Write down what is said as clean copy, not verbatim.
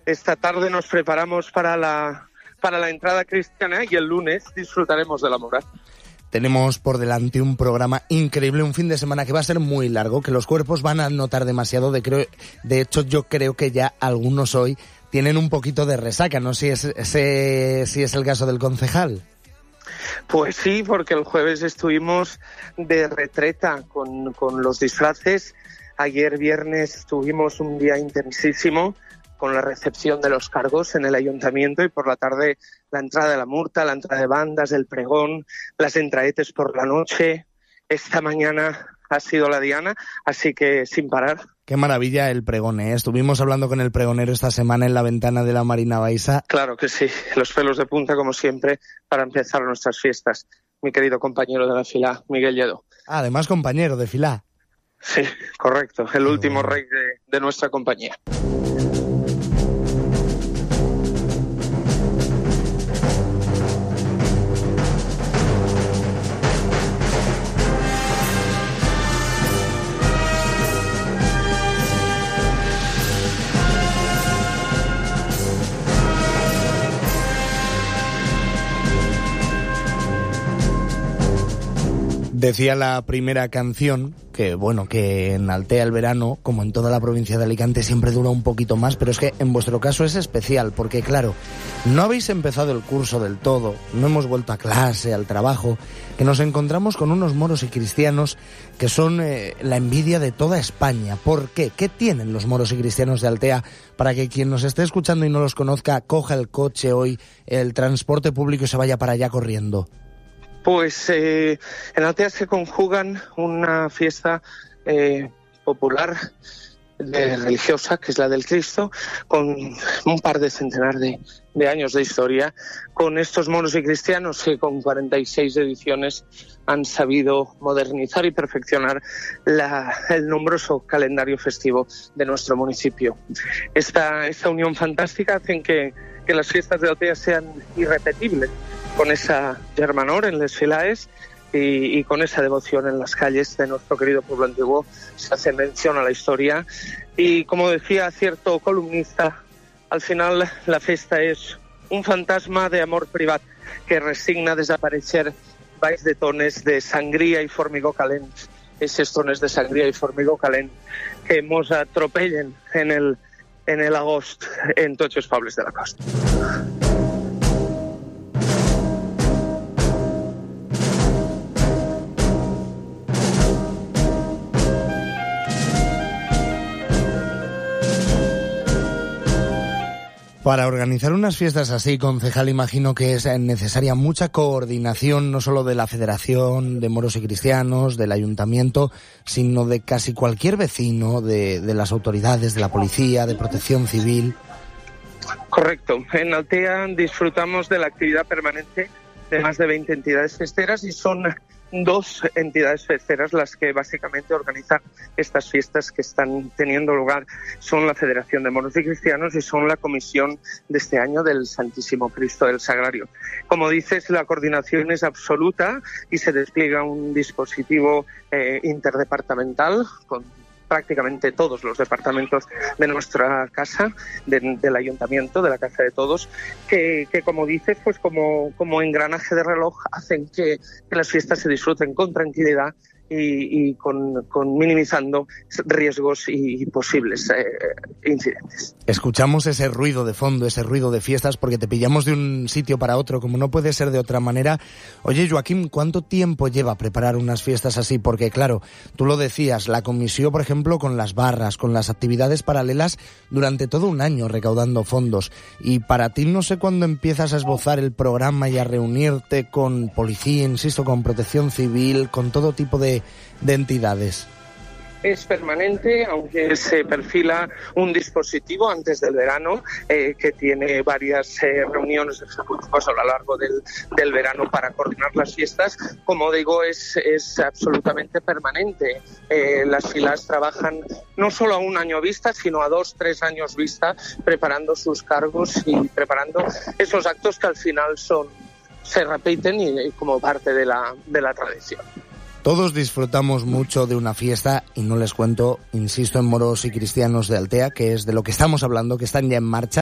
esta tarde nos preparamos para la entrada cristiana y el lunes disfrutaremos de la mora. Tenemos por delante un programa increíble, un fin de semana que va a ser muy largo, que los cuerpos van a notar demasiado. De hecho, yo creo que ya algunos hoy tienen un poquito de resaca. No sé si es el caso del concejal. Pues sí, porque el jueves estuvimos de retreta con los disfraces. Ayer viernes tuvimos un día intensísimo con la recepción de los cargos en el ayuntamiento y por la tarde la entrada de la murta, la entrada de bandas, el pregón, las entraetes por la noche. Esta mañana ha sido la diana, así que sin parar. Qué maravilla el pregón, ¿eh? Estuvimos hablando con el pregonero esta semana en la ventana de la Marina Baixa. Claro que sí, los pelos de punta como siempre para empezar nuestras fiestas. Mi querido compañero de la fila, Miguel Lledó. Además compañero de fila. Sí, correcto, el último rey de nuestra compañía. Decía la primera canción que en Altea el verano, como en toda la provincia de Alicante, siempre dura un poquito más, pero es que en vuestro caso es especial, porque claro, no habéis empezado el curso del todo, no hemos vuelto a clase, al trabajo, que nos encontramos con unos moros y cristianos que son la envidia de toda España. ¿Por qué? ¿Qué tienen los moros y cristianos de Altea para que quien nos esté escuchando y no los conozca, coja el coche hoy, el transporte público y se vaya para allá corriendo? Pues en Altea se conjugan una fiesta popular religiosa, que es la del Cristo, con un par de centenar de años de historia, con estos moros y cristianos que con 46 ediciones han sabido modernizar y perfeccionar el nombroso calendario festivo de nuestro municipio. Esta unión fantástica hace que las fiestas de Altea sean irrepetibles, con esa germanor en les filaes y con esa devoción en las calles de nuestro querido pueblo antiguo. Se hace mención a la historia y, como decía cierto columnista, al final la fiesta es un fantasma de amor privat que resigna desaparecer valls de tones de sangría y formigó calent, esos tones de sangría y formigó calent que mos atropellen en el agost en tots els pobles de la costa. Para organizar unas fiestas así, concejal, imagino que es necesaria mucha coordinación, no solo de la Federación de Moros y Cristianos, del Ayuntamiento, sino de casi cualquier vecino, de las autoridades, de la policía, de Protección Civil. Correcto. En Altea disfrutamos de la actividad permanente de más de 20 entidades festeras y son 2 entidades festeras las que básicamente organizan estas fiestas que están teniendo lugar. Son la Federación de Moros y Cristianos y son la comisión de este año del Santísimo Cristo del Sagrario. Como dices, la coordinación es absoluta y se despliega un dispositivo interdepartamental con prácticamente todos los departamentos de nuestra casa, del ayuntamiento, de la Casa de Todos, que como dices, pues como engranaje de reloj hacen que las fiestas se disfruten con tranquilidad y con minimizando riesgos y posibles incidentes. Escuchamos ese ruido de fondo, ese ruido de fiestas, porque te pillamos de un sitio para otro, como no puede ser de otra manera. Oye, Joaquín, ¿cuánto tiempo lleva preparar unas fiestas así? Porque claro, tú lo decías, la comisión, por ejemplo, con las barras, con las actividades paralelas, durante todo un año recaudando fondos. Y para ti no sé cuándo empiezas a esbozar el programa y a reunirte con policía, insisto, con Protección Civil, con todo tipo de entidades. Es permanente, aunque se perfila un dispositivo antes del verano que tiene varias reuniones ejecutivas a lo largo del verano para coordinar las fiestas. Como digo, es absolutamente permanente. Las filas trabajan no solo a un año vista, sino a 2-3 años vista, preparando sus cargos y preparando esos actos que al final se repiten y como parte de la tradición. Todos disfrutamos mucho de una fiesta y no les cuento, insisto, en Moros y Cristianos de Altea, que es de lo que estamos hablando, que están ya en marcha.